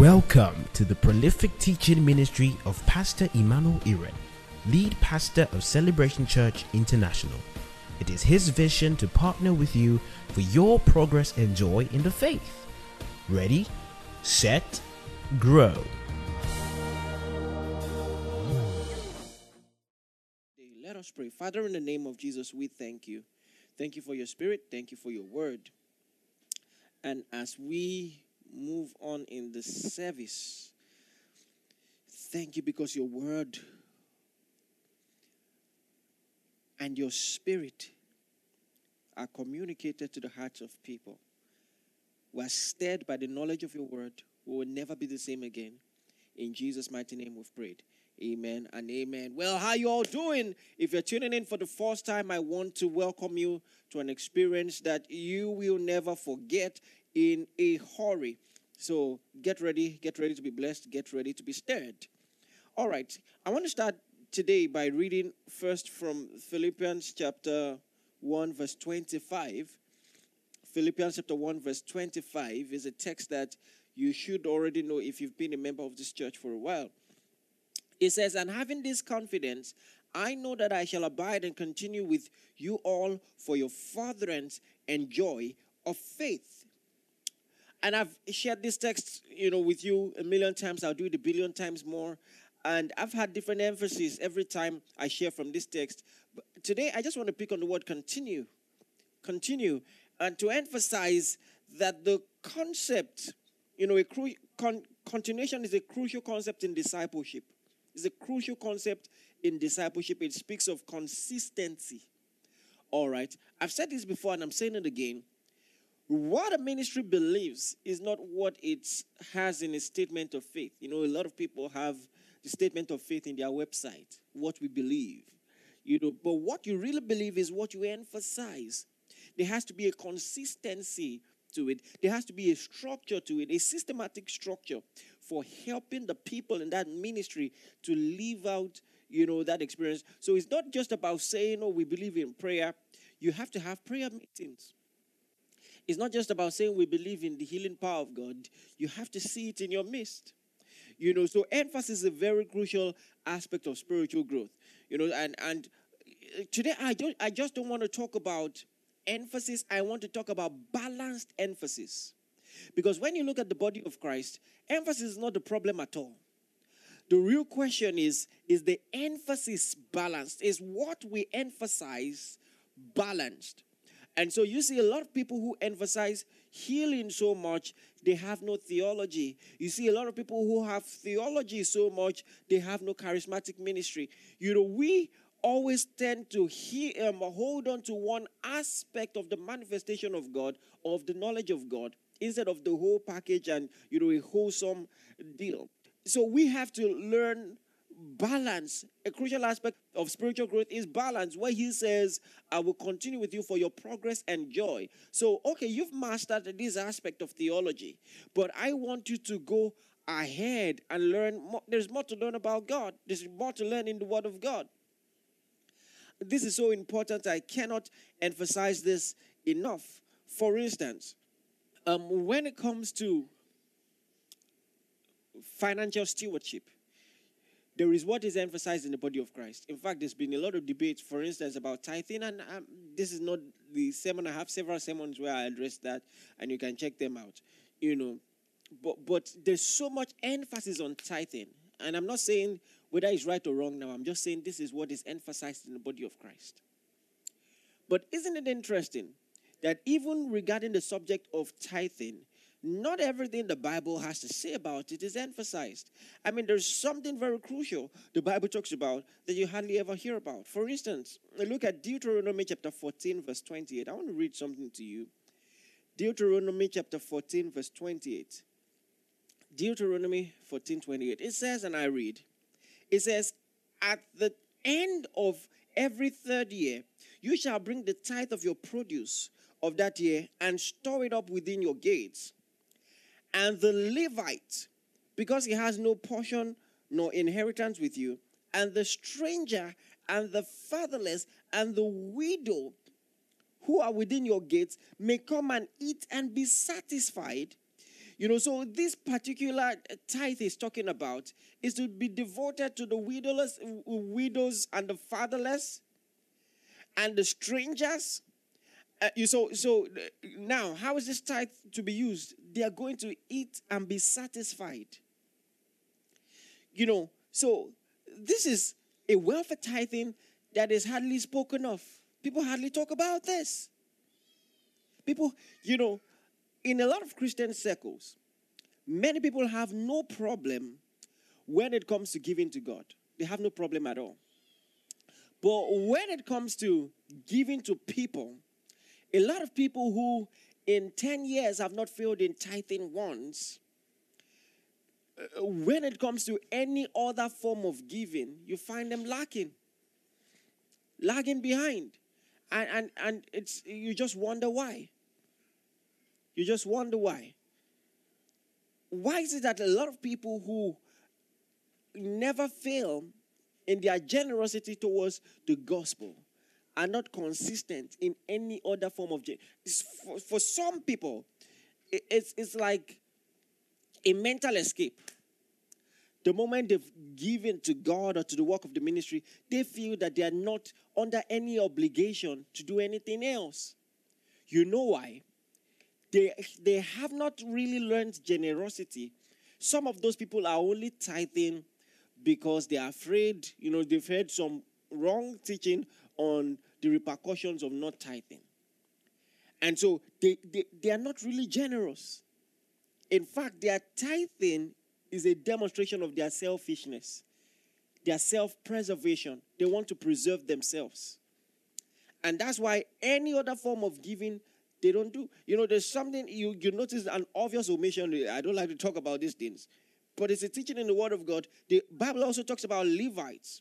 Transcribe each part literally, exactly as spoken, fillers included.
Welcome to the prolific teaching ministry of Pastor Emmanuel Iren, lead pastor of Celebration Church International. It is his vision to partner with you for your progress and joy in the faith. Ready, set, grow. Let us pray. Father, in the name of Jesus, we thank you. Thank you for your spirit. Thank you for your word. And as we move on in the service, thank you because your word and your spirit are communicated to the hearts of people. We are stirred by the knowledge of your word. We will never be the same again. In Jesus' mighty name we've prayed. Amen and amen. Well, how you all doing? If you're tuning in for the first time, I want to welcome you to an experience that you will never forget in a hurry. So get ready, get ready to be blessed, get ready to be stirred. All right, I want to start today by reading first from Philippians chapter one, verse twenty-five. Philippians chapter one, verse twenty-five is a text that you should already know if you've been a member of this church for a while. It says, "And having this confidence, I know that I shall abide and continue with you all for your furtherance and joy of faith." And I've shared this text, you know, with you a million times. I'll do it a billion times more. And I've had different emphasis every time I share from this text. But today, I just want to pick on the word continue. Continue. And to emphasize that the concept, you know, a cru- con- continuation is a crucial concept in discipleship. It's a crucial concept in discipleship. It speaks of consistency. All right. I've said this before and I'm saying it again. What a ministry believes is not what it has in a statement of faith. You know, a lot of people have the statement of faith in their website, what we believe. You know, but what you really believe is what you emphasize. There has to be a consistency to it. There has to be a structure to it, a systematic structure for helping the people in that ministry to live out, you know, that experience. So it's not just about saying, oh, we believe in prayer. You have to have prayer meetings. It's not just about saying we believe in the healing power of God. You have to see it in your midst. You know, so emphasis is a very crucial aspect of spiritual growth. You know, and, and today I don't I just don't want to talk about emphasis. I want to talk about balanced emphasis. Because when you look at the body of Christ, emphasis is not the problem at all. The real question is, is the emphasis balanced? Is what we emphasize balanced? And so you see a lot of people who emphasize healing so much, they have no theology. You see a lot of people who have theology so much, they have no charismatic ministry. You know, we always tend to hear, um, hold on to one aspect of the manifestation of God, of the knowledge of God, instead of the whole package and, you know, a wholesome deal. So we have to learn balance. A crucial aspect of spiritual growth is balance, where he says, I will continue with you for your progress and joy. So, okay, you've mastered this aspect of theology, but I want you to go ahead and learn more. There's more to learn about God. There's more to learn in the Word of God. This is so important. I cannot emphasize this enough. For instance, um, when it comes to financial stewardship, there is what is emphasized in the body of Christ. In fact, there's been a lot of debates, for instance, about tithing. And um, this is not the sermon. I have several sermons where I address that, and you can check them out. You know, but but there's so much emphasis on tithing. And I'm not saying whether it's right or wrong now. I'm just saying this is what is emphasized in the body of Christ. But isn't it interesting that even regarding the subject of tithing, not everything the Bible has to say about it is emphasized. I mean, there's something very crucial the Bible talks about that you hardly ever hear about. For instance, look at Deuteronomy chapter fourteen, verse twenty-eight. I want to read something to you. Deuteronomy chapter fourteen, verse twenty-eight. Deuteronomy fourteen, twenty-eight. It says, and I read, it says, at the end of every third year, you shall bring the tithe of your produce of that year and store it up within your gates. And the Levite, because he has no portion nor inheritance with you, and the stranger and the fatherless and the widow who are within your gates may come and eat and be satisfied. You know, so this particular tithe is talking about is to be devoted to the widowless, widows and the fatherless and the strangers. Uh, you so so uh, now, how is this tithe to be used? They are going to eat and be satisfied. You know, so this is a welfare tithing that is hardly spoken of. People hardly talk about this. People, you know, in a lot of Christian circles, many people have no problem when it comes to giving to God. They have no problem at all. But when it comes to giving to people, a lot of people who in ten years have not failed in tithing once, uh, when it comes to any other form of giving, you find them lacking, lagging behind. And, and, and it's you just wonder why. You just wonder why. Why is it that a lot of people who never fail in their generosity towards the gospel are not consistent in any other form of generosity? For, for some people, it's, it's like a mental escape. The moment they've given to God or to the work of the ministry, they feel that they are not under any obligation to do anything else. You know why? They, they have not really learned generosity. Some of those people are only tithing because they are afraid, you know, they've heard some wrong teaching on the repercussions of not tithing. And so they, they, they are not really generous. In fact, their tithing is a demonstration of their selfishness, their self-preservation. They want to preserve themselves. And that's why any other form of giving they don't do. You know, there's something, you, you notice an obvious omission. I don't like to talk about these things. But it's a teaching in the Word of God. The Bible also talks about Levites.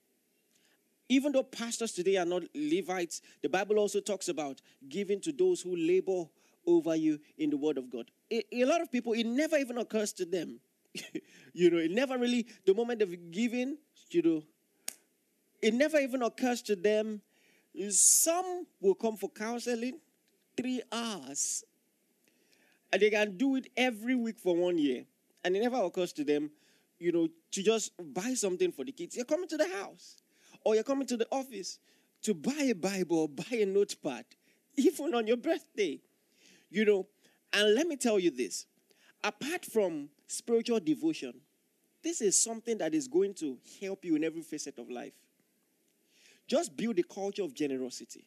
Even though pastors today are not Levites, the Bible also talks about giving to those who labor over you in the Word of God. A, a lot of people, it never even occurs to them. You know, it never really, the moment they've given, you know, it never even occurs to them. Some will come for counseling. Three hours. And they can do it every week for one year. And it never occurs to them, you know, to just buy something for the kids. You're coming to the house. Or you're coming to the office to buy a Bible or buy a notepad. Even on your birthday. You know, and let me tell you this. Apart from spiritual devotion, this is something that is going to help you in every facet of life. Just build a culture of generosity.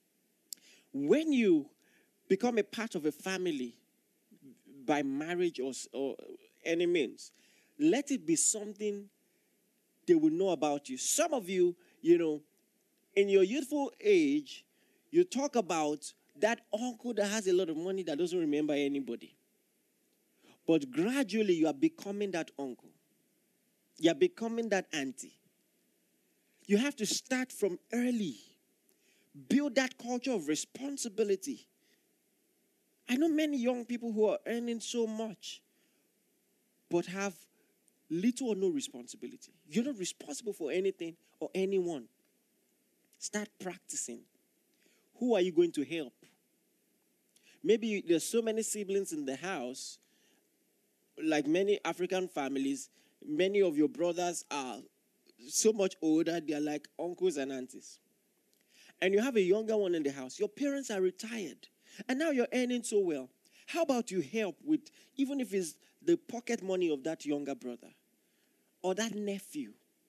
When you become a part of a family by marriage or, or any means, let it be something they will know about you. Some of you, you know, in your youthful age, you talk about that uncle that has a lot of money that doesn't remember anybody. But gradually you are becoming that uncle. You are becoming that auntie. You have to start from early. Build that culture of responsibility. I know many young people who are earning so much, but have little or no responsibility. You're not responsible for anything or anyone. Start practicing. Who are you going to help? Maybe there's so many siblings in the house, like many African families, many of your brothers are so much older, they're like uncles and aunties. And you have a younger one in the house. Your parents are retired. And now you're earning so well. How about you help with, even if it's the pocket money of that younger brother or that nephew?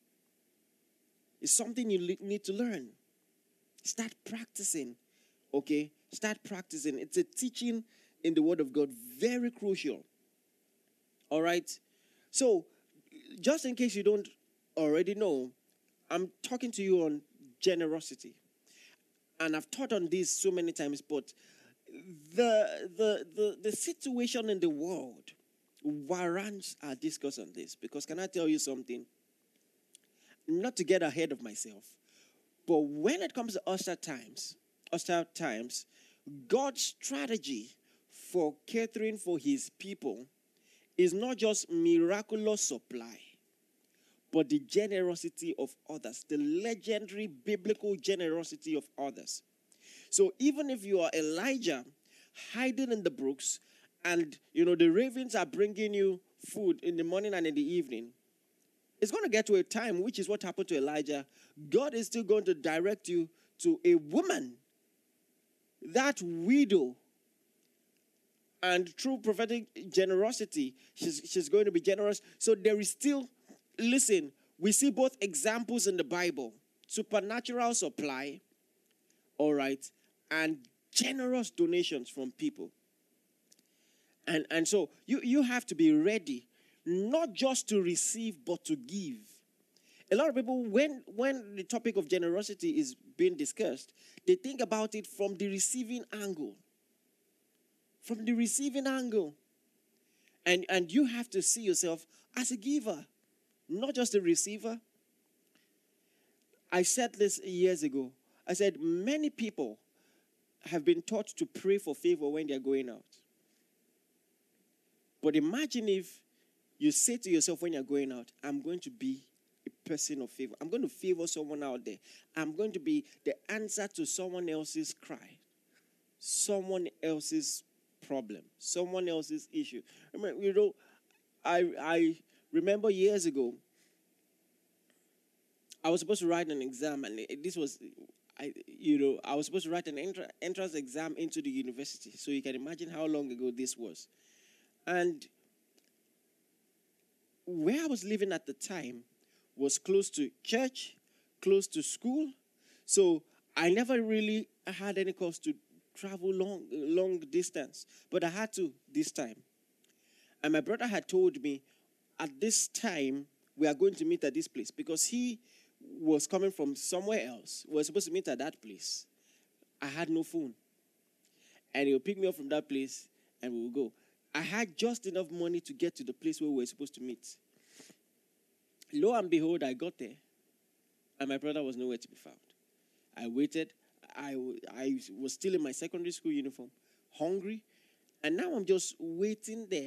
It's something you need to learn. Start practicing, okay? Start practicing. It's a teaching in the Word of God, very crucial. All right? So, just in case you don't already know, I'm talking to you on generosity. And I've taught on this so many times, but the, the, the, the situation in the world warrants our discuss on this. Because can I tell you something? Not to get ahead of myself, but when it comes to hostile times, hostile times, God's strategy for catering for his people is not just miraculous supply, but the generosity of others, the legendary biblical generosity of others. So even if you are Elijah hiding in the brooks and, you know, the ravens are bringing you food in the morning and in the evening, it's going to get to a time, which is what happened to Elijah. God is still going to direct you to a woman, that widow. And through prophetic generosity, she's, she's going to be generous. So there is still, listen, we see both examples in the Bible. Supernatural supply, all right, and generous donations from people. And, and so you, you have to be ready, not just to receive, but to give. A lot of people, when, when the topic of generosity is being discussed, they think about it from the receiving angle. From the receiving angle. And, and you have to see yourself as a giver, not just a receiver. I said this years ago. I said many people have been taught to pray for favor when they're going out. But imagine if you say to yourself when you're going out, I'm going to be a person of favor. I'm going to favor someone out there. I'm going to be the answer to someone else's cry, someone else's problem, someone else's issue. I mean, you know, I I remember years ago, I was supposed to write an exam, and this was, I you know, I was supposed to write an entra- entrance exam into the university. So you can imagine how long ago this was. And where I was living at the time was close to church, close to school. So I never really had any cause to travel long, long distance. But I had to this time. And my brother had told me, at this time, we are going to meet at this place. Because he was coming from somewhere else. We were supposed to meet at that place. I had no phone. And he'll pick me up from that place, and we will go. I had just enough money to get to the place where we were supposed to meet. Lo and behold, I got there, and my brother was nowhere to be found. I waited. I, I was still in my secondary school uniform, hungry, and now I'm just waiting there.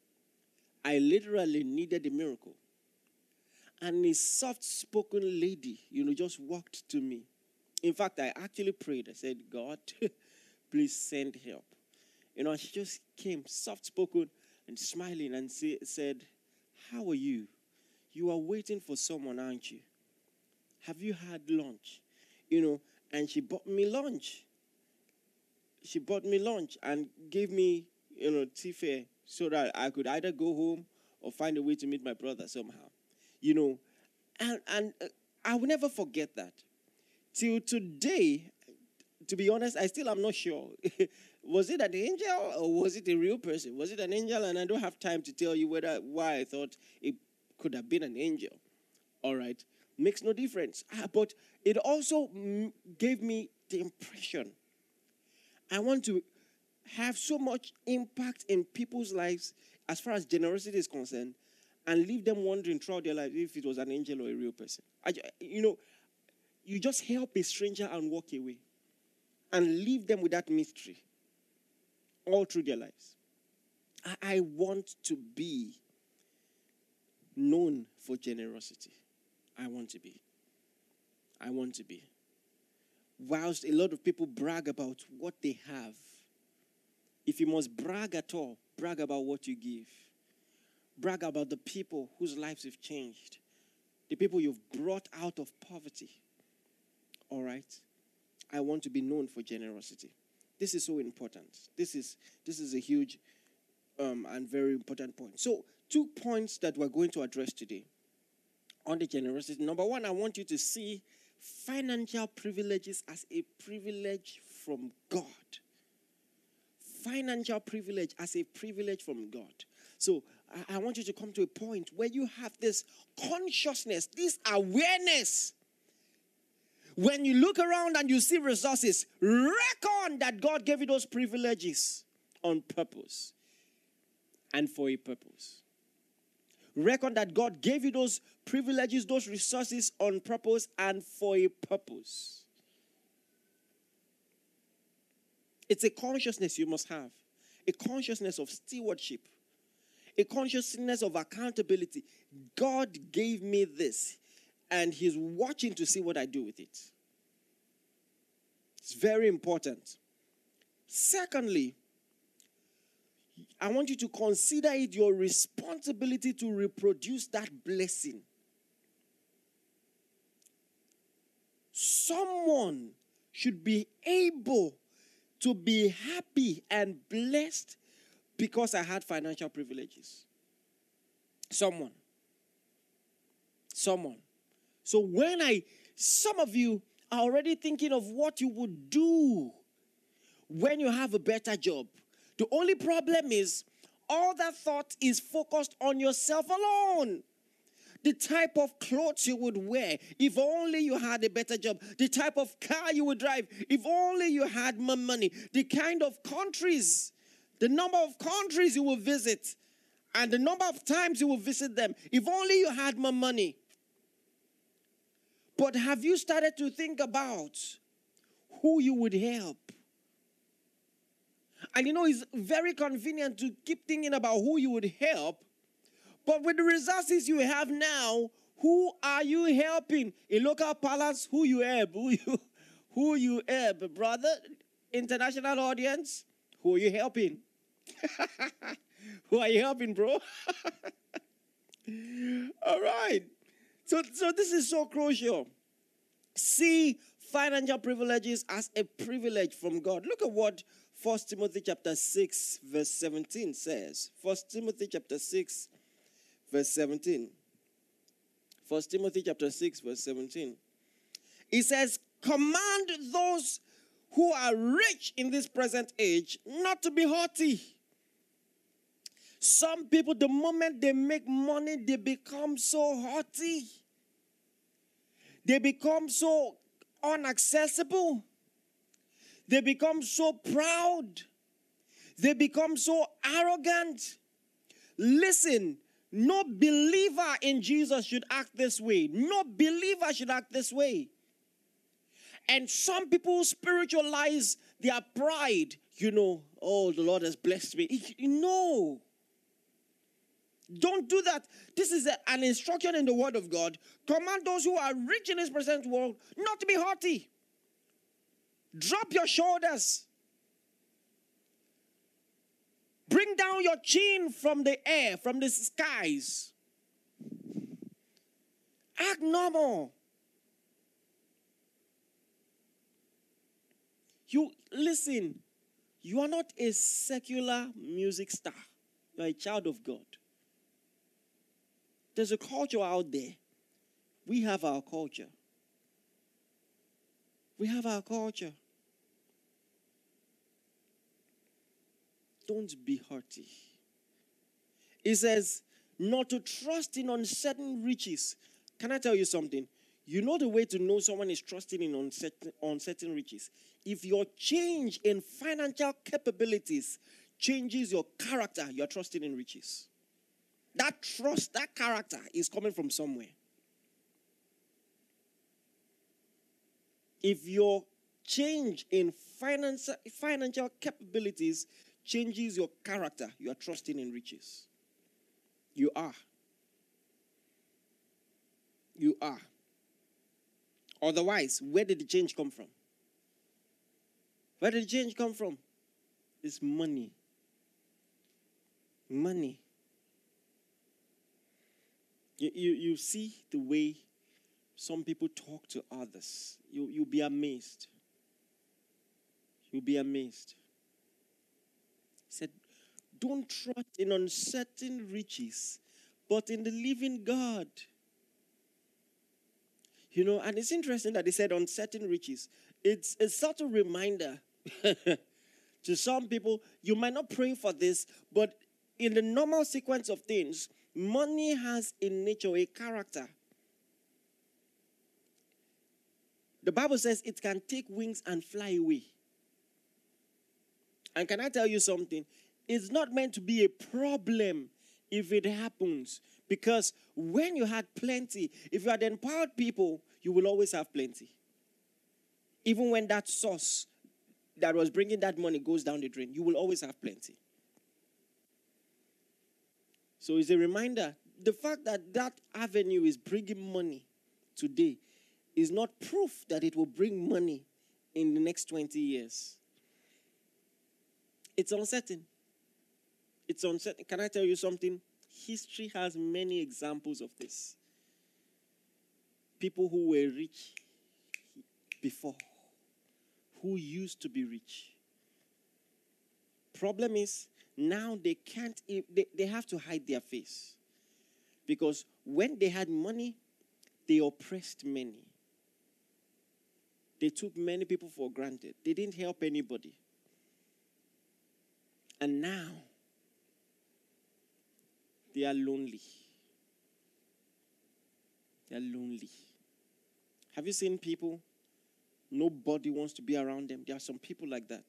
I literally needed a miracle. And a soft-spoken lady, you know, just walked to me. In fact, I actually prayed. I said, God, please send help. You know, she just came soft-spoken and smiling and say, said, how are you? You are waiting for someone, aren't you? Have you had lunch? You know, and she bought me lunch. She bought me lunch and gave me, you know, tea fare so that I could either go home or find a way to meet my brother somehow. You know, and, and uh, I will never forget that. Till today, to be honest, I still am not sure. Was it an angel or was it a real person? Was it an angel? And I don't have time to tell you whether why I thought it could have been an angel. All right. Makes no difference. Ah, but it also mm, gave me the impression I want to have so much impact in people's lives as far as generosity is concerned and leave them wondering throughout their life if it was an angel or a real person. I, you know, you just help a stranger and walk away and leave them with that mystery all through their lives. I, I want to be known for generosity. I want to be. I want to be. Whilst a lot of people brag about what they have, if you must brag at all, brag about what you give. Brag about the people whose lives have changed. The people you've brought out of poverty. All right? I want to be known for generosity. This is so important. This is this is a huge um, and very important point. So, two points that we're going to address today on the generosity. Number one, I want you to see financial privileges as a privilege from God. Financial privilege as a privilege from God. So, I, I want you to come to a point where you have this consciousness, this awareness. When you look around and you see resources, reckon that God gave you those privileges on purpose and for a purpose. Reckon that God gave you those privileges, those resources on purpose and for a purpose. It's a consciousness you must have. A consciousness of stewardship. A consciousness of accountability. God gave me this. And he's watching to see what I do with it. It's very important. Secondly, I want you to consider it your responsibility to reproduce that blessing. Someone should be able to be happy and blessed because I had financial privileges. Someone. Someone. So when I, some of you are already thinking of what you would do when you have a better job. The only problem is all that thought is focused on yourself alone. The type of clothes you would wear, if only you had a better job. The type of car you would drive, if only you had more money. The kind of countries, the number of countries you will visit, and the number of times you will visit them, if only you had more money. But have you started to think about who you would help? And you know, it's very convenient to keep thinking about who you would help. But with the resources you have now, who are you helping? In local parlance, who you help? Who you, who you help? Brother, international audience, who are you helping? Who are you helping, bro? All right. So, so this is so crucial. See financial privileges as a privilege from God. Look at what First Timothy chapter six, verse seventeen says. First Timothy chapter six, verse seventeen. First Timothy chapter six, verse seventeen. It says, command those who are rich in this present age not to be haughty. Some people, the moment they make money, they become so haughty. They become so inaccessible. They become so proud. They become so arrogant. Listen, no believer in Jesus should act this way. No believer should act this way. And some people spiritualize their pride. You know, oh, the Lord has blessed me. No. Don't do that. This is a, an instruction in the Word of God. Command those who are rich in this present world not to be haughty. Drop your shoulders. Bring down your chin from the air, from the skies. Act normal. You, listen, you are not a secular music star. You are a child of God. There's a culture out there. We have our culture. We have our culture. Don't be haughty. It says, not to trust in uncertain riches. Can I tell you something? You know the way to know someone is trusting in uncertain, uncertain riches? If your change in financial capabilities changes your character, you're trusting in riches. That trust, that character is coming from somewhere. If your change in finance, financial capabilities changes your character, you are trusting in riches. You are. You are. Otherwise, where did the change come from? Where did the change come from? It's money. Money. You, you, you see the way some people talk to others. You, you'll be amazed. You'll be amazed. He said, don't trust in uncertain riches, but in the living God. You know, and it's interesting that he said uncertain riches. It's a subtle reminder to some people. You might not pray for this, but in the normal sequence of things, money has in nature a character. The Bible says it can take wings and fly away. And can I tell you something? It's not meant to be a problem if it happens. Because when you had plenty, if you had empowered people, you will always have plenty. Even when that source that was bringing that money goes down the drain, you will always have plenty. So it's a reminder, the fact that that avenue is bringing money today is not proof that it will bring money in the next twenty years. It's uncertain. It's It's uncertain. Can I tell you something? History has many examples of this. People who were rich before, who used to be rich. Problem is, now they can't, they, they have to hide their face. Because when they had money, they oppressed many. They took many people for granted. They didn't help anybody. And now, they are lonely. They are lonely. Have you seen people? Nobody wants to be around them. There are some people like that.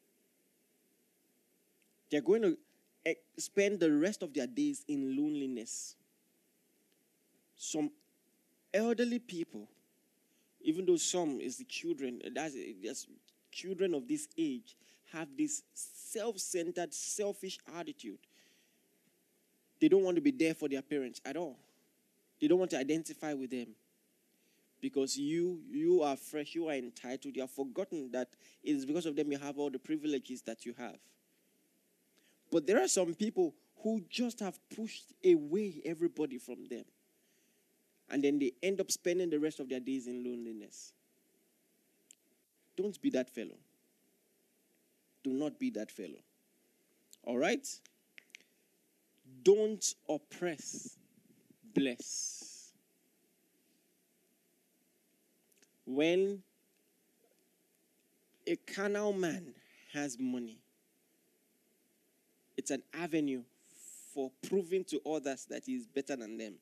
They're going to spend the rest of their days in loneliness. Some elderly people, even though some is the children, that's, that's children of this age, have this self-centered, selfish attitude. They don't want to be there for their parents at all. They don't want to identify with them. Because you, you are fresh, you are entitled, you have forgotten that it is because of them you have all the privileges that you have. But there are some people who just have pushed away everybody from them. And then they end up spending the rest of their days in loneliness. Don't be that fellow. Do not be that fellow. All right? Don't oppress, bless. When a carnal man has money, it's an avenue for proving to others that he is better than them.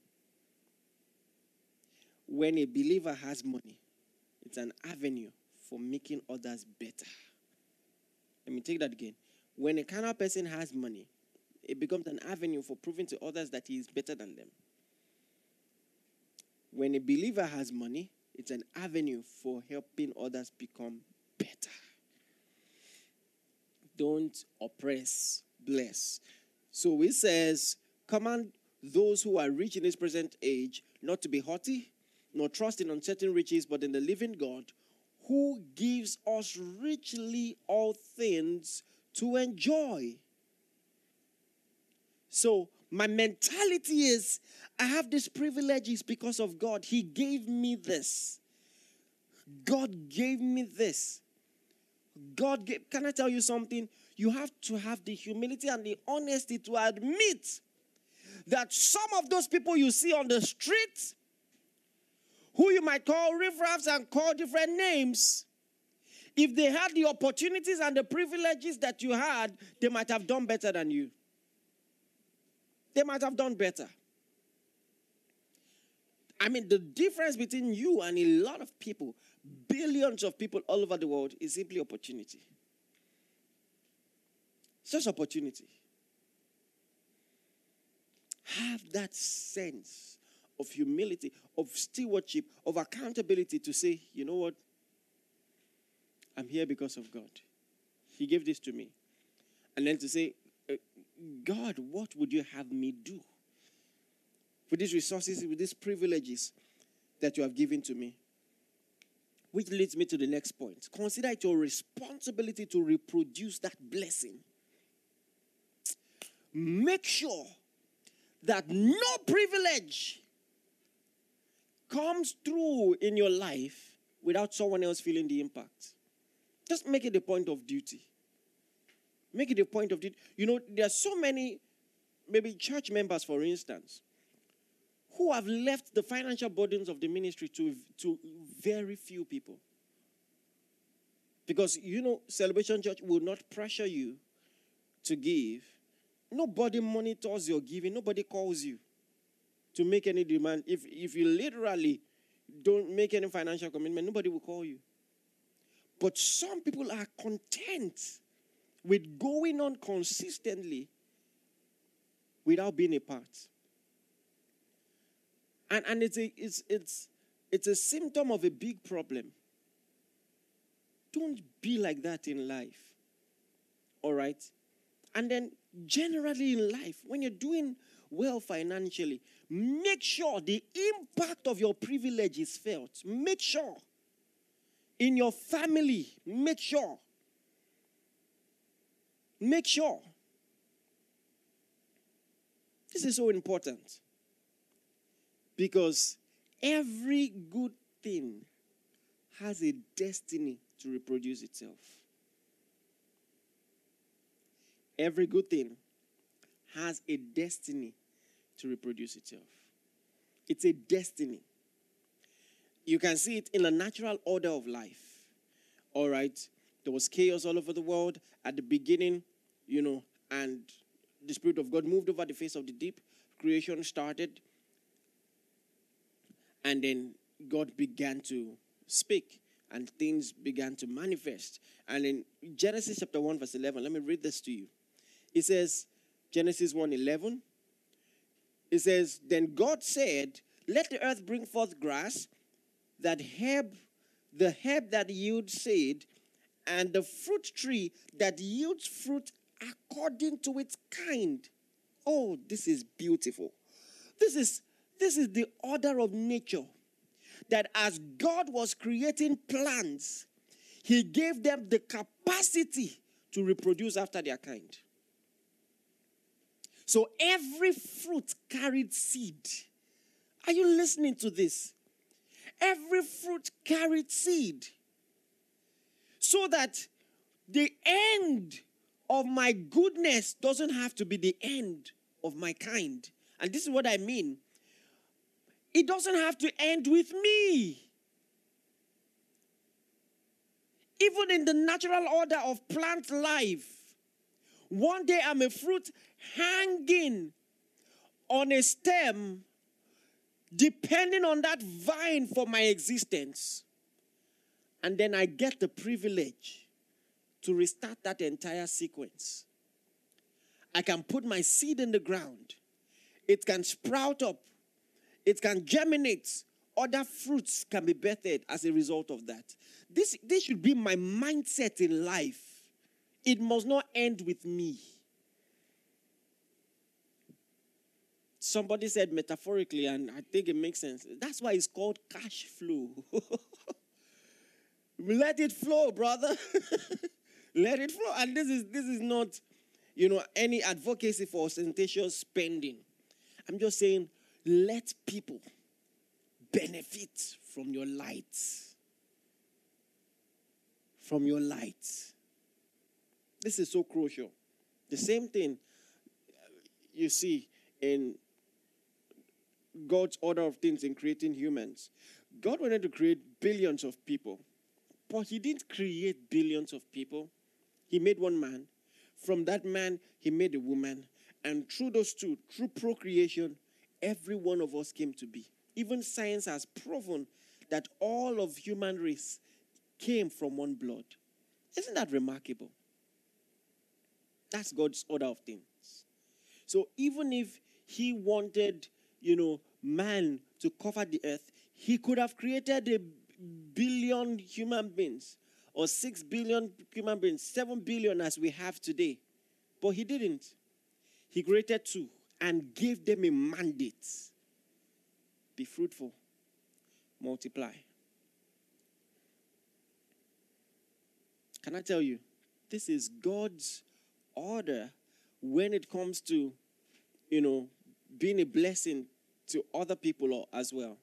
When a believer has money, it's an avenue for making others better. Let me take that again. When a carnal person has money, it becomes an avenue for proving to others that he is better than them. When a believer has money, it's an avenue for helping others become better. Don't oppress, bless. So it says, command those who are rich in this present age not to be haughty, nor trust in uncertain riches, but in the living God, who gives us richly all things to enjoy. So my mentality is, I have these privileges because of God. He gave me this. God gave me this. God gave, can I tell you something? You have to have the humility and the honesty to admit that some of those people you see on the street, who you might call riffraffs and call different names, if they had the opportunities and the privileges that you had, they might have done better than you. They might have done better. I mean, the difference between you and a lot of people, billions of people all over the world, is simply opportunity. It's just opportunity. Have that sense of humility, of stewardship, of accountability to say, you know what? I'm here because of God. He gave this to me. And then to say, God, what would you have me do with these resources, with these privileges that you have given to me? Which leads me to the next point. Consider it your responsibility to reproduce that blessing. Make sure that no privilege comes through in your life without someone else feeling the impact. Just make it a point of duty. Make it a point of duty. You know, there are so many, maybe church members, for instance, who have left the financial burdens of the ministry to, to very few people. Because, you know, Celebration Church will not pressure you to give. Nobody monitors your giving. Nobody calls you to make any demand. If, if you literally don't make any financial commitment, nobody will call you. But some people are content with going on consistently without being a part. And, and it's, a, it's, it's, it's a symptom of a big problem. Don't be like that in life. All right? And then generally in life, when you're doing well financially, make sure the impact of your privilege is felt. Make sure. In your family, make sure. Make sure. This is so important because every good thing has a destiny to reproduce itself. Every good thing has a destiny to reproduce itself. It's a destiny. You can see it in the natural order of life. All right? There was chaos all over the world at the beginning, you know, and the Spirit of God moved over the face of the deep. Creation started. And then God began to speak and things began to manifest. And in Genesis chapter one, verse eleven, let me read this to you. It says, Genesis one eleven, it says, then God said, let the earth bring forth grass, that herb, the herb that yields seed, and the fruit tree that yields fruit according to its kind. Oh, this is beautiful. This is, this is the order of nature. That as God was creating plants, he gave them the capacity to reproduce after their kind. So every fruit carried seed. Are you listening to this? Every fruit carried seed. So that the end of my goodness doesn't have to be the end of my kind. And this is what I mean. It doesn't have to end with me. Even in the natural order of plant life, one day I'm a fruit hanging on a stem, depending on that vine for my existence. And then I get the privilege to restart that entire sequence. I can put my seed in the ground. It can sprout up. It can germinate. Other fruits can be birthed as a result of that. This, this should be my mindset in life. It must not end with me. Somebody said metaphorically, and I think it makes sense. That's why it's called cash flow. Let it flow, brother. Let it flow. And this is this is not, you know, any advocacy for ostentatious spending. I'm just saying, let people benefit from your light. From your light. This is so crucial. The same thing you see in God's order of things in creating humans. God wanted to create billions of people. But he didn't create billions of people. He made one man. From that man, he made a woman. And through those two, through procreation, every one of us came to be. Even science has proven that all of human race came from one blood. Isn't that remarkable? That's God's order of things. So even if he wanted, you know, man to cover the earth, he could have created a billion human beings, or six billion human beings, seven billion as we have today. But he didn't. He created two and gave them a mandate. Be fruitful, multiply. Can I tell you, this is God's order when it comes to, you know, being a blessing to other people as well.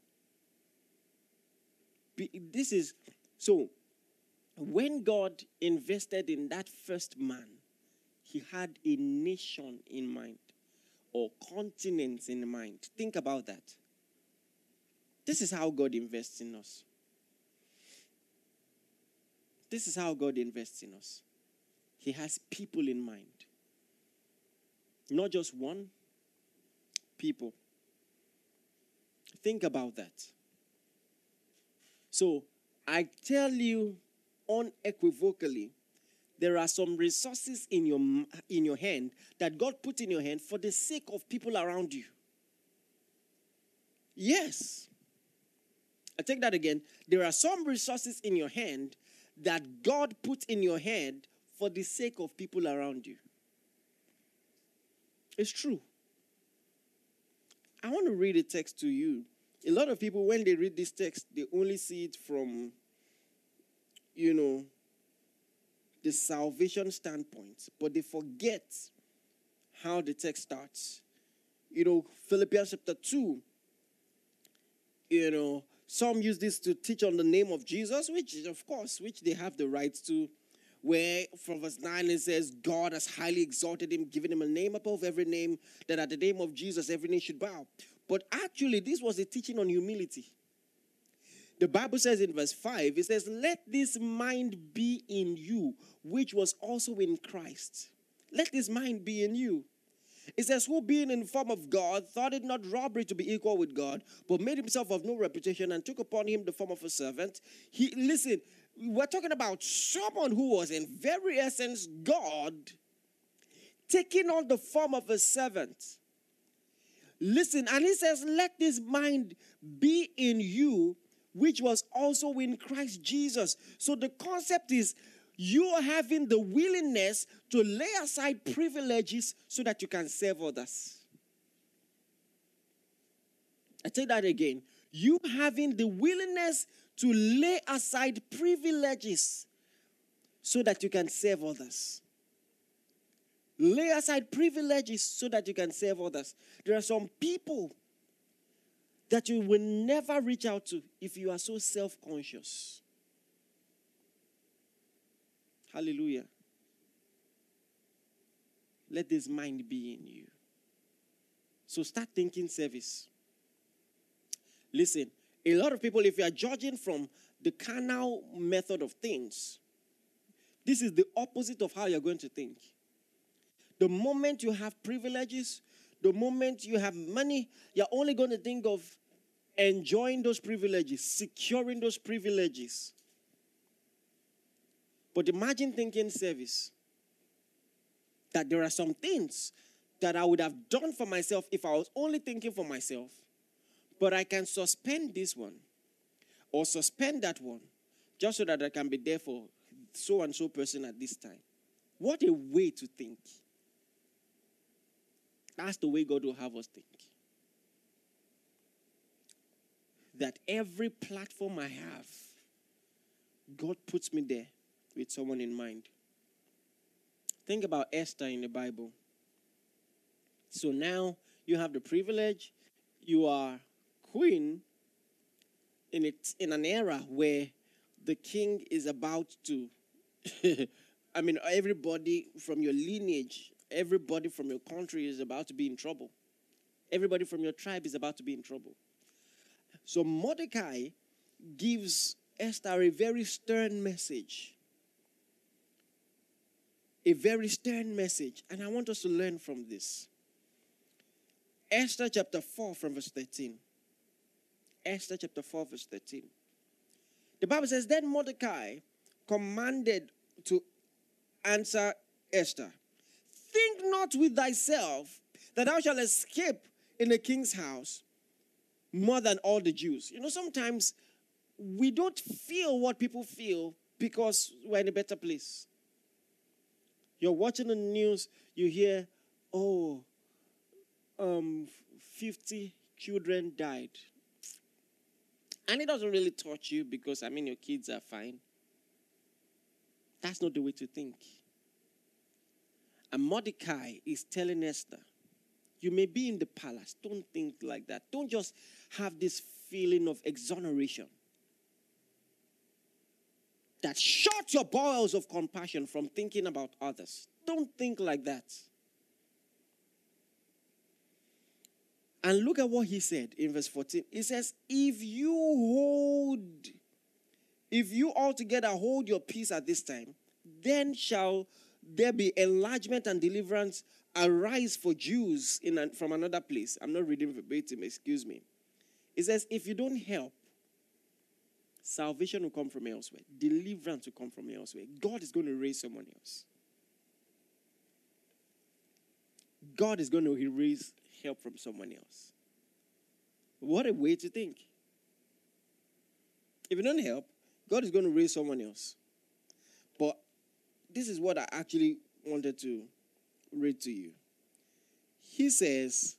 This is, so when God invested in that first man, he had a nation in mind or continents in mind. Think about that. This is how God invests in us. This is how God invests in us. He has people in mind. Not just one, people. Think about that. So, I tell you unequivocally, there are some resources in your, in your hand that God put in your hand for the sake of people around you. Yes. I take that again. There are some resources in your hand that God put in your hand for the sake of people around you. It's true. I want to read a text to you. A lot of people, when they read this text, they only see it from, you know, the salvation standpoint. But they forget how the text starts. you know, Philippians chapter two, you know, some use this to teach on the name of Jesus, which, of course, which they have the right to, where from verse nine it says, God has highly exalted him, given him a name above every name, that at the name of Jesus every knee should bow. But actually, this was a teaching on humility. The Bible says in verse five, it says, let this mind be in you, which was also in Christ. Let this mind be in you. It says, who being in form of God, thought it not robbery to be equal with God, but made himself of no reputation and took upon him the form of a servant. He, listen, we're talking about someone who was in very essence God, taking on the form of a servant. Listen, and he says, let this mind be in you, which was also in Christ Jesus. So the concept is, you are having the willingness to lay aside privileges so that you can serve others. I say that again. You having the willingness to lay aside privileges so that you can serve others. Lay aside privileges so that you can serve others. There are some people that you will never reach out to if you are so self-conscious. Hallelujah. Let this mind be in you. So start thinking service. Listen, a lot of people, if you are judging from the carnal method of things, this is the opposite of how you're going to think. The moment you have privileges, the moment you have money, you're only going to think of enjoying those privileges, securing those privileges. But imagine thinking service. That there are some things that I would have done for myself if I was only thinking for myself. But I can suspend this one or suspend that one just so that I can be there for so and so person at this time. What a way to think. That's the way God will have us think. That every platform I have, God puts me there with someone in mind. Think about Esther in the Bible. So now you have the privilege. You are queen in it, in an era where the king is about to, I mean, everybody from your lineage, everybody from your country is about to be in trouble. Everybody from your tribe is about to be in trouble. So Mordecai gives Esther a very stern message. A very stern message. And I want us to learn from this. Esther chapter four from verse thirteen. Esther chapter four verse thirteen. The Bible says, then Mordecai commanded to answer Esther, think not with thyself that thou shalt escape in the king's house more than all the Jews. You know, sometimes we don't feel what people feel because we're in a better place. You're watching the news, you hear, oh, um, fifty children died. And it doesn't really touch you because, I mean, your kids are fine. That's not the way to think. And Mordecai is telling Esther, you may be in the palace. Don't think like that. Don't just have this feeling of exoneration. That shut your bowels of compassion from thinking about others. Don't think like that. And look at what he said in verse fourteen. He says, if you hold, if you altogether hold your peace at this time, then shall there be enlargement and deliverance arise for Jews in an, from another place. I'm not reading verbatim, excuse me. It says, if you don't help, salvation will come from elsewhere. Deliverance will come from elsewhere. God is going to raise someone else. God is going to raise help from someone else. What a way to think. If you don't help, God is going to raise someone else. But this is what I actually wanted to read to you. He says,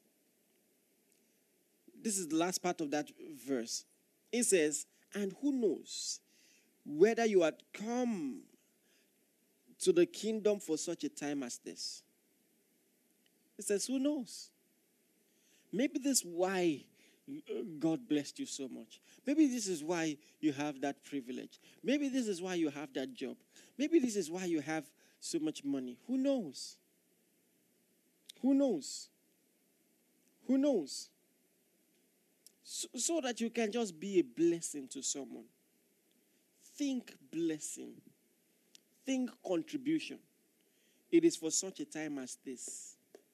this is the last part of that verse. He says, and who knows whether you had come to the kingdom for such a time as this? He says, who knows? Maybe this is why God blessed you so much. Maybe this is why you have that privilege. Maybe this is why you have that job. Maybe this is why you have so much money. Who knows? Who knows? Who knows? So, so that you can just be a blessing to someone. Think blessing. Think contribution. It is for such a time as this.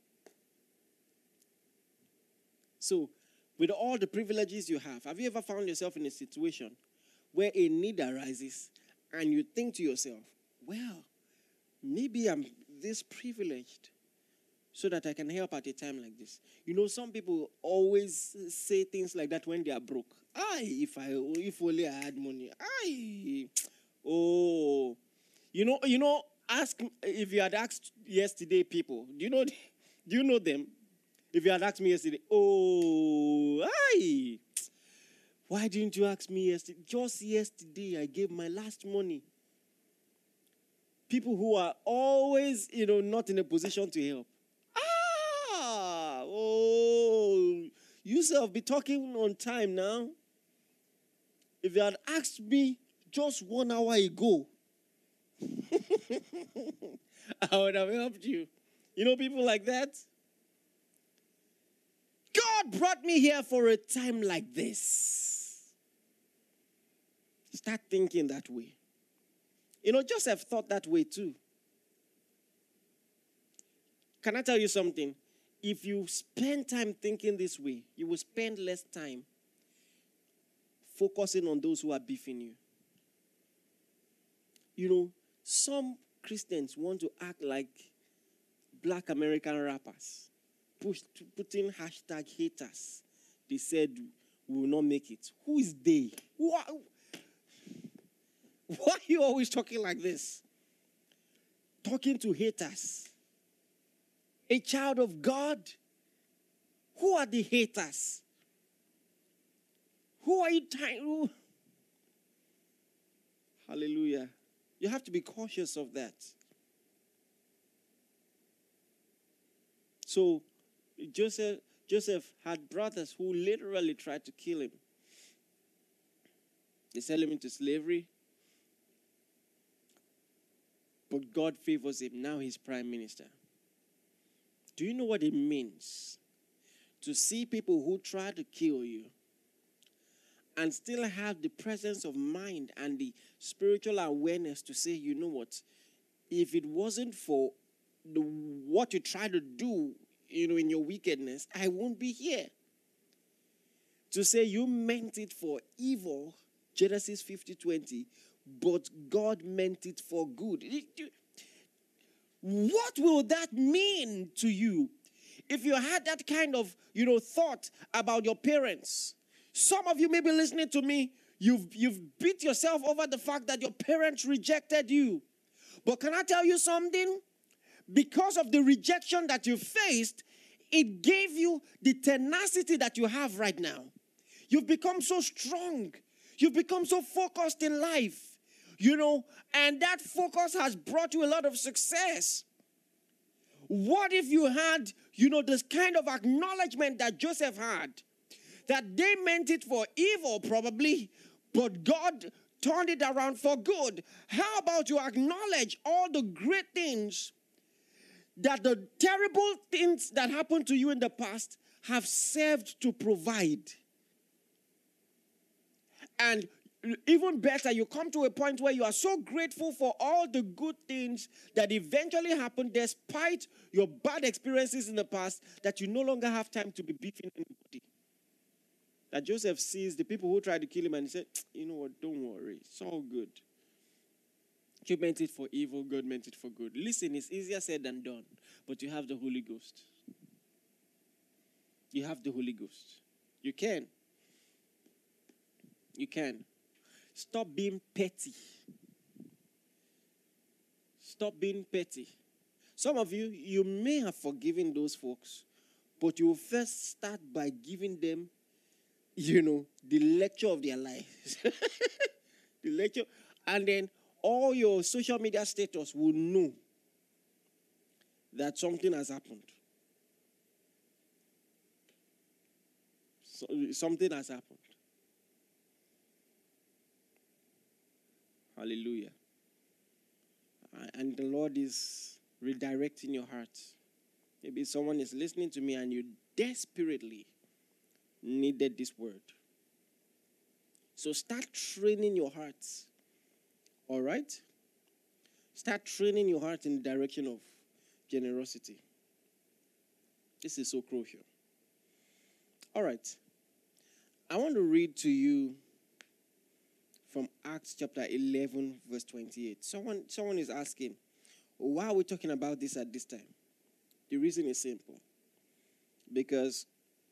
So, with all the privileges you have, have you ever found yourself in a situation where a need arises and you think to yourself, well, maybe I'm this privileged so that I can help at a time like this? You know, some people always say things like that when they are broke. Aye, if I if only I had money. Aye. Oh. You know, you know, ask if you had asked yesterday people, do you know do you know them? If you had asked me yesterday, oh, aye. Why didn't you ask me yesterday? Just yesterday, I gave my last money. People who are always, you know, not in a position to help. Ah, oh, you self be talking on time now. If you had asked me just one hour ago, I would have helped you. You know people like that? God brought me here for a time like this. Start thinking that way. You know, Joseph thought that way too. Can I tell you something? If you spend time thinking this way, you will spend less time focusing on those who are beefing you. You know, some Christians want to act like black American rappers. Push, putting hashtag haters. They said we will not make it. Who is they? Why, why are you always talking like this? Talking to haters. A child of God? Who are the haters? Who are you trying? Hallelujah. You have to be cautious of that. So, Joseph, Joseph had brothers who literally tried to kill him. They sell him into slavery. But God favors him. Now he's prime minister. Do you know what it means to see people who try to kill you and still have the presence of mind and the spiritual awareness to say, you know what, if it wasn't for the, what you try to do, you know, in your wickedness, I won't be here. To say you meant it for evil, Genesis fifty twenty, but God meant it for good. What will that mean to you if you had that kind of, you know, thought about your parents? Some of you may be listening to me. You've, you've beat yourself over the fact that your parents rejected you. But can I tell you something? Because of the rejection that you faced, it gave you the tenacity that you have right now. You've become so strong. You've become so focused in life. You know, and that focus has brought you a lot of success. What if you had, you know, this kind of acknowledgement that Joseph had? That they meant it for evil, probably, but God turned it around for good. How about you acknowledge all the great things that the terrible things that happened to you in the past have served to provide? And even better, you come to a point where you are so grateful for all the good things that eventually happened despite your bad experiences in the past, that you no longer have time to be beefing anybody. That Joseph sees the people who tried to kill him and he said, you know what, don't worry, it's all good. You meant it for evil, God meant it for good. Listen, it's easier said than done, but you have the Holy Ghost. You have the Holy Ghost. You can. You can. Stop being petty. Stop being petty. Some of you, you may have forgiven those folks, but you will first start by giving them, you know, the lecture of their lives. The lecture. And then all your social media status will know that something has happened. So, something has happened. Hallelujah. And the Lord is redirecting your heart. Maybe someone is listening to me and you desperately needed this word. So start training your hearts. All right? Start training your heart in the direction of generosity. This is so crucial. All right. I want to read to you from Acts chapter eleven, verse twenty-eight. Someone, someone is asking, why are we talking about this at this time? The reason is simple. Because,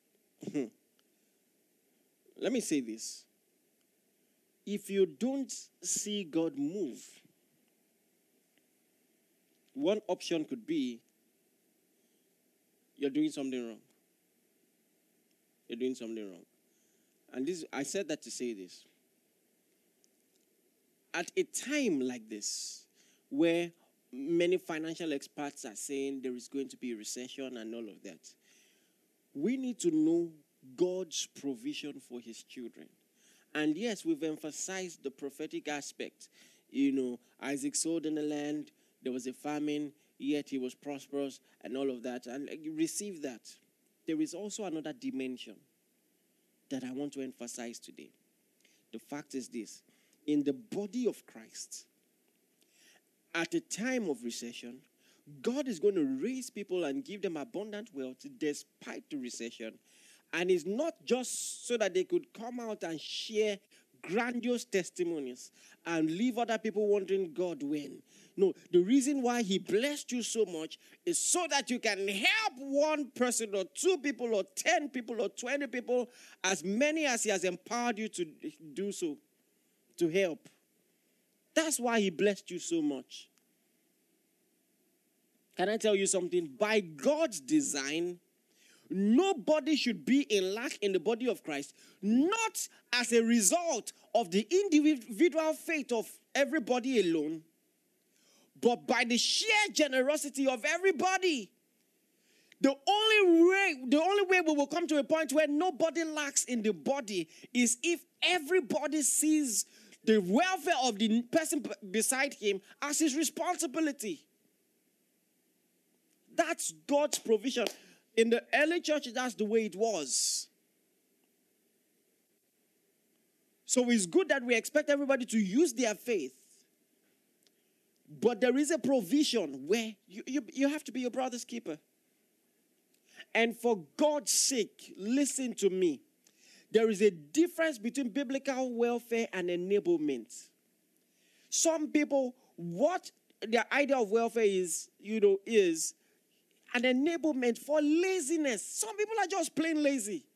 let me say this. If you don't see God move, one option could be you're doing something wrong. You're doing something wrong. And this, I said that to say this. At a time like this, where many financial experts are saying there is going to be a recession and all of that, we need to know God's provision for his children. And yes, we've emphasized the prophetic aspect. You know, Isaac sowed in the land, there was a famine, yet he was prosperous and all of that. And you receive that. There is also another dimension that I want to emphasize today. The fact is this. In the body of Christ, at a time of recession, God is going to raise people and give them abundant wealth despite the recession. And it's not just so that they could come out and share grandiose testimonies and leave other people wondering, God, when? No, the reason why he blessed you so much is so that you can help one person or two people or ten people or twenty people, as many as he has empowered you to do so, to help. That's why he blessed you so much. Can I tell you something? By God's design, nobody should be in lack in the body of Christ, not as a result of the individual faith of everybody alone, but by the sheer generosity of everybody. The only way, the only way we will come to a point where nobody lacks in the body is if everybody sees the welfare of the person beside him as his responsibility. That's God's provision. In the early church, that's the way it was. So it's good that we expect everybody to use their faith. But there is a provision where you, you, you have to be your brother's keeper. And for God's sake, listen to me. There is a difference between biblical welfare and enablement. Some people, what their idea of welfare is, you know, is an enablement for laziness. Some people are just plain lazy.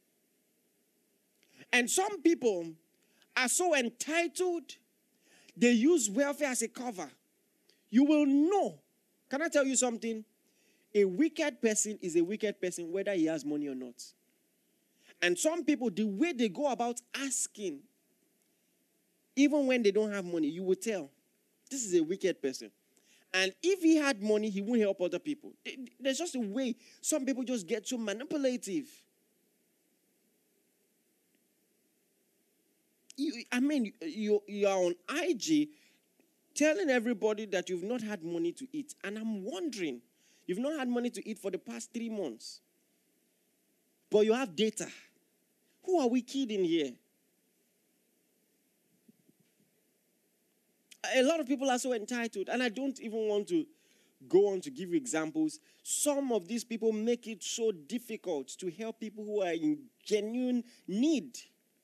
And some people are so entitled, they use welfare as a cover. You will know. Can I tell you something? A wicked person is a wicked person whether he has money or not. And some people, the way they go about asking, even when they don't have money, you will tell, this is a wicked person. And if he had money, he won't help other people. There's just a way some people just get so manipulative. You, I mean, you, you are on I G telling everybody that you've not had money to eat. And I'm wondering, you've not had money to eat for the past three months. But you have data. Who are we kidding here? A lot of people are so entitled, and I don't even want to go on to give you examples. Some of these people make it so difficult to help people who are in genuine need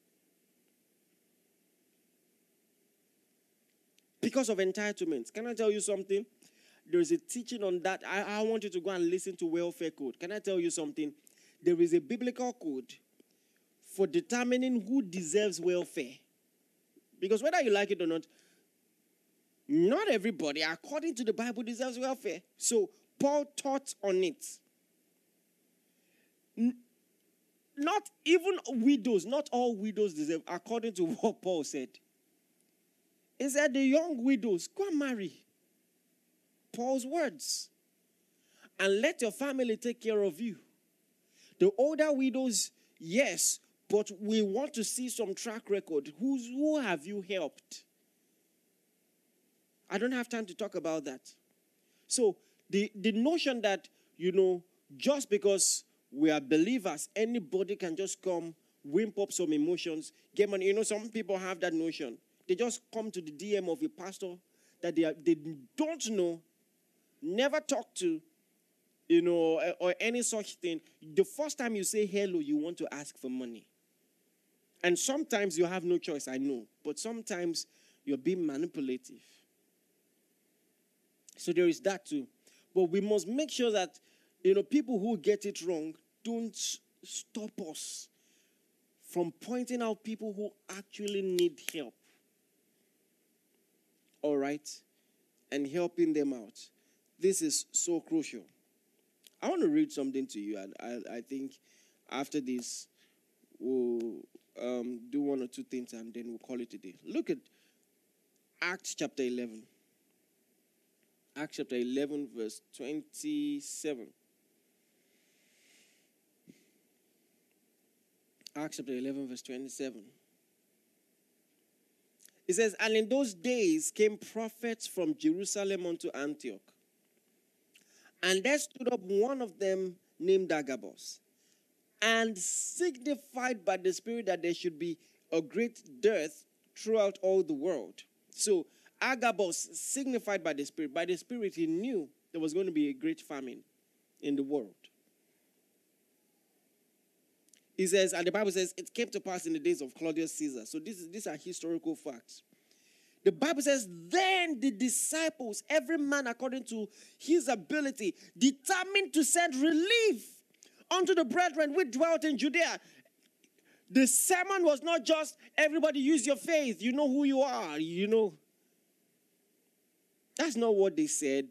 because of entitlements. Can I tell you something? There is a teaching on that. I, I want you to go and listen to welfare code. Can I tell you something? There is a biblical code for determining who deserves welfare. Because whether you like it or not, not everybody, according to the Bible, deserves welfare. So Paul taught on it. N- not even widows, not all widows deserve, according to what Paul said. He said the young widows, go and marry. Paul's words. And let your family take care of you. The older widows, Yes, but we want to see some track record. Who's, who have you helped? I don't have time to talk about that. So the, the notion that, you know, just because we are believers, anybody can just come, wimp up some emotions, get money. You know, some people have that notion. They just come to the D M of a pastor that they, are, they don't know, never talk to, you know, or any such thing. The first time you say hello, you want to ask for money. And sometimes you have no choice, I know. But sometimes you're being manipulative. So there is that too. But we must make sure that, you know, people who get it wrong don't stop us from pointing out people who actually need help. All right? And helping them out. This is so crucial. I want to read something to you. And I, I think after this, we'll um, do one or two things and then we'll call it a day. Look at Acts chapter eleven. Acts chapter eleven, verse twenty-seven. Acts chapter eleven, verse twenty-seven. It says, and in those days came prophets from Jerusalem unto Antioch. And there stood up one of them named Agabus, and signified by the Spirit that there should be a great dearth throughout all the world. So Agabus signified by the Spirit. By the Spirit, he knew there was going to be a great famine in the world. He says, and the Bible says, it came to pass in the days of Claudius Caesar. So this is, these are historical facts. The Bible says, then the disciples, every man according to his ability, determined to send relief unto the brethren which dwelt in Judea. The sermon was not just, everybody use your faith. You know who you are, you know. That's not what they said.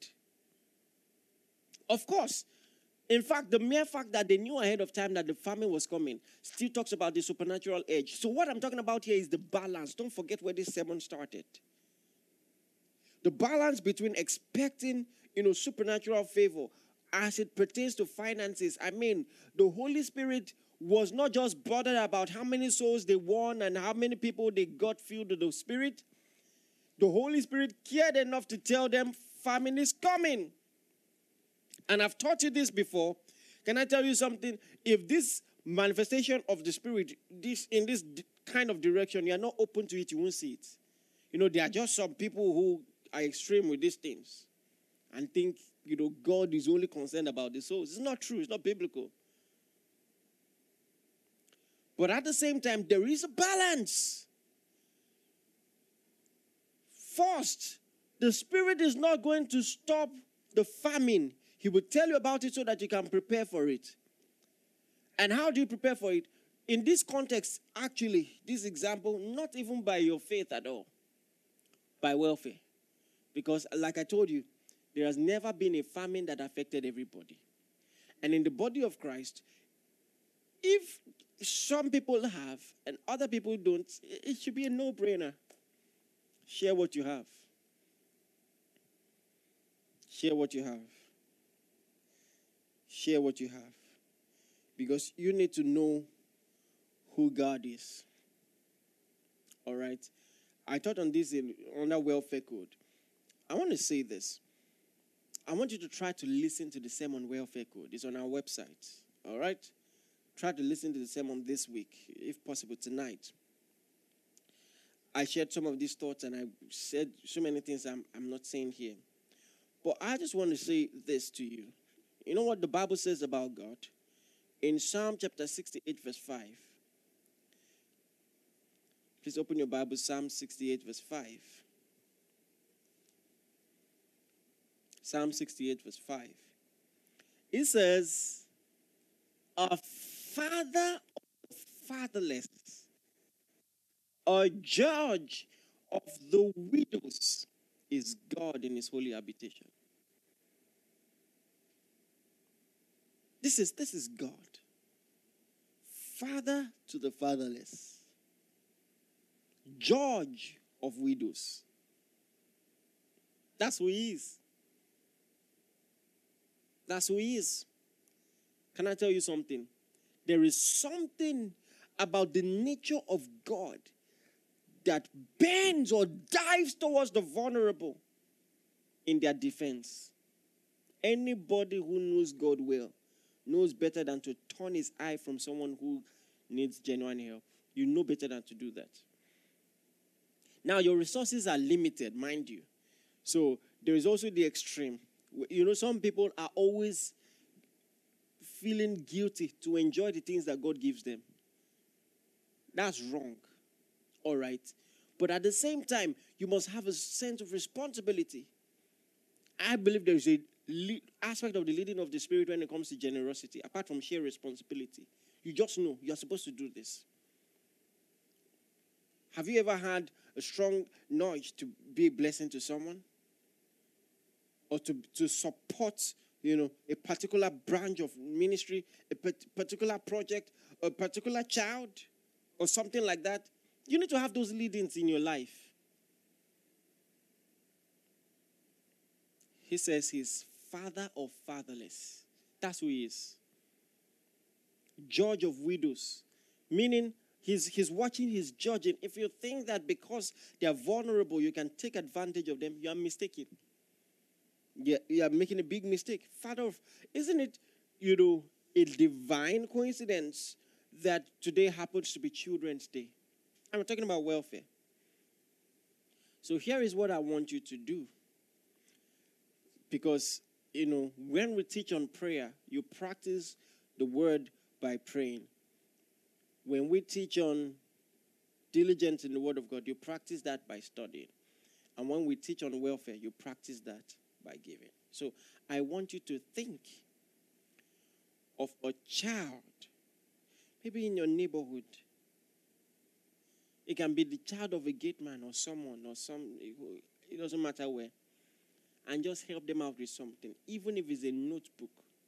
Of course. In fact, the mere fact that they knew ahead of time that the famine was coming still talks about the supernatural edge. So what I'm talking about here is the balance. Don't forget where this sermon started. The balance between expecting, you know, supernatural favor as it pertains to finances. I mean, the Holy Spirit was not just bothered about how many souls they won and how many people they got filled with the Spirit. The Holy Spirit cared enough to tell them famine is coming. And I've taught you this before. Can I tell you something? If this manifestation of the Spirit, this in this kind of direction, you are not open to it, you won't see it. You know, there are just some people who are extreme with these things and think, you know, God is only concerned about the souls. It's not true. It's not biblical. But at the same time, there is a balance. First, the Spirit is not going to stop the famine. He will tell you about it so that you can prepare for it. And how do you prepare for it? In this context, actually, this example, not even by your faith at all, by welfare. Because like I told you, there has never been a famine that affected everybody. And in the body of Christ, if some people have and other people don't, it should be a no-brainer. Share what you have. Share what you have. Share what you have. Because you need to know who God is. All right? I taught on this in under welfare code. I want to say this. I want you to try to listen to the sermon welfare code. It's on our website. All right? Try to listen to the sermon this week, if possible tonight. I shared some of these thoughts and I said so many things I'm, I'm not saying here. But I just want to say this to you. You know what the Bible says about God? In Psalm chapter sixty-eight, verse five. Please open your Bible, Psalm sixty-eight, verse five. Psalm sixty-eight, verse five. It says, a father of the fatherless, a judge of the widows is God in his holy habitation. This is, this is God. Father to the fatherless. Judge of widows. That's who he is. That's who he is. Can I tell you something? There is something about the nature of God that bends or dives towards the vulnerable in their defense. Anybody who knows God well knows better than to turn his eye from someone who needs genuine help. You know better than to do that. Now, your resources are limited, mind you. So, there is also the extreme. You know, some people are always feeling guilty to enjoy the things that God gives them. That's wrong. All right? But at the same time, you must have a sense of responsibility. I believe there is a lead aspect of the leading of the Spirit when it comes to generosity, apart from sheer responsibility. You just know you're supposed to do this. Have you ever had a strong nudge to be a blessing to someone? Or to, to support, you know, a particular branch of ministry, a particular project, a particular child, or something like that? You need to have those leadings in your life. He says he's father of fatherless. That's who he is. Judge of widows. Meaning he's, he's watching, he's judging. If you think that because they are vulnerable, you can take advantage of them, you are mistaken. Yeah, you are making a big mistake. Father of, isn't it, you know, a divine coincidence that today happens to be Children's Day? I'm talking about welfare. So here is what I want you to do. Because, you know, when we teach on prayer, you practice the word by praying. When we teach on diligence in the word of God, you practice that by studying. And when we teach on welfare, you practice that by giving. So I want you to think of a child, maybe in your neighborhood. It can be the child of a gate man or someone or some, it doesn't matter where. And just help them out with something. Even if it's a notebook,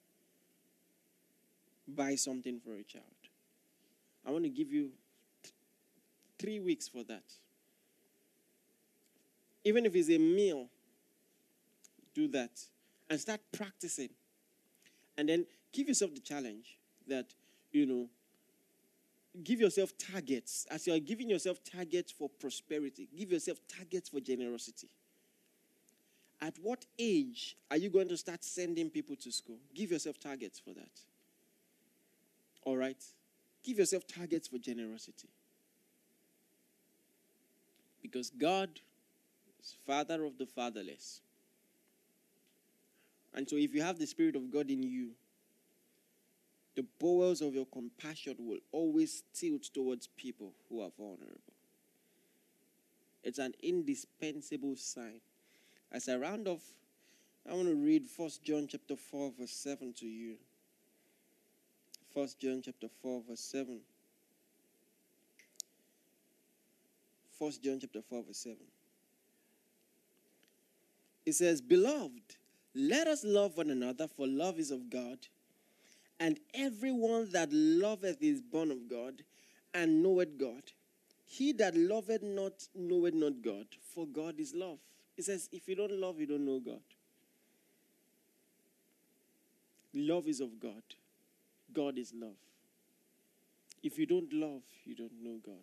buy something for a child. I want to give you th- three weeks for that. Even if it's a meal, do that. And start practicing. And then give yourself the challenge that, you know, give yourself targets. As you are giving yourself targets for prosperity, give yourself targets for generosity. At what age are you going to start sending people to school? Give yourself targets for that. All right? Give yourself targets for generosity. Because God is Father of the fatherless. And so if you have the Spirit of God in you, the bowels of your compassion will always tilt towards people who are vulnerable. It's an indispensable sign. As I round off, I want to read First John chapter four, verse seven to you. First John chapter four, verse seven. First John chapter four, verse seven. It says, "Beloved, let us love one another, for love is of God. And everyone that loveth is born of God, and knoweth God. He that loveth not knoweth not God, for God is love." It says, if you don't love, you don't know God. Love is of God. God is love. If you don't love, you don't know God.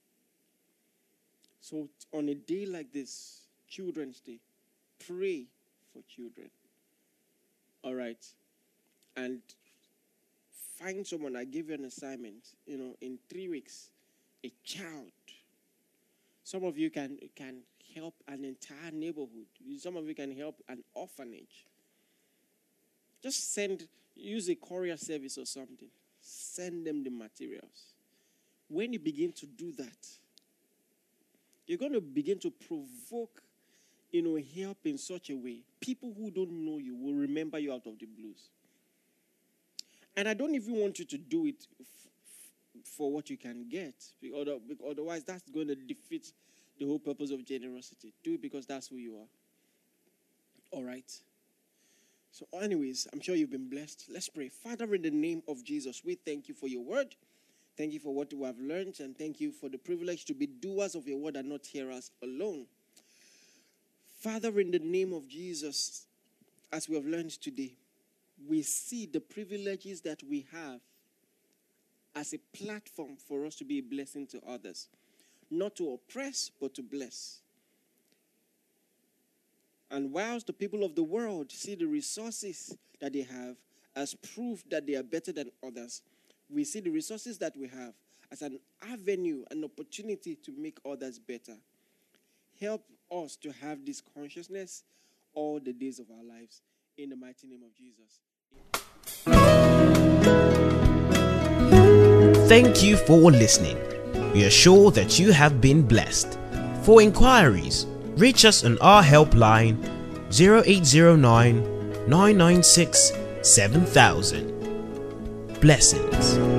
So on a day like this, Children's Day, pray for children. All right? And find someone. I give you an assignment, you know, in three weeks, a child. Some of you can, can help an entire neighborhood. Some of you can help an orphanage. Just send, use a courier service or something. Send them the materials. When you begin to do that, you're going to begin to provoke, you know, help in such a way. People who don't know you will remember you out of the blues. And I don't even want you to do it f- f- for what you can get. Because otherwise, that's going to defeat the whole purpose of generosity. Do it because that's who you are. All right? So anyways, I'm sure you've been blessed. Let's pray. Father, in the name of Jesus, we thank you for your word. Thank you for what we have learned. And thank you for the privilege to be doers of your word and not hearers alone. Father, in the name of Jesus, as we have learned today, we see the privileges that we have as a platform for us to be a blessing to others. Not to oppress, but to bless. And whilst the people of the world see the resources that they have as proof that they are better than others, we see the resources that we have as an avenue, an opportunity to make others better. Help us to have this consciousness all the days of our lives. In the mighty name of Jesus. Thank you for listening. We are sure that you have been blessed. For inquiries, reach us on our helpline zero eight zero nine, nine nine six, seven thousand. Blessings.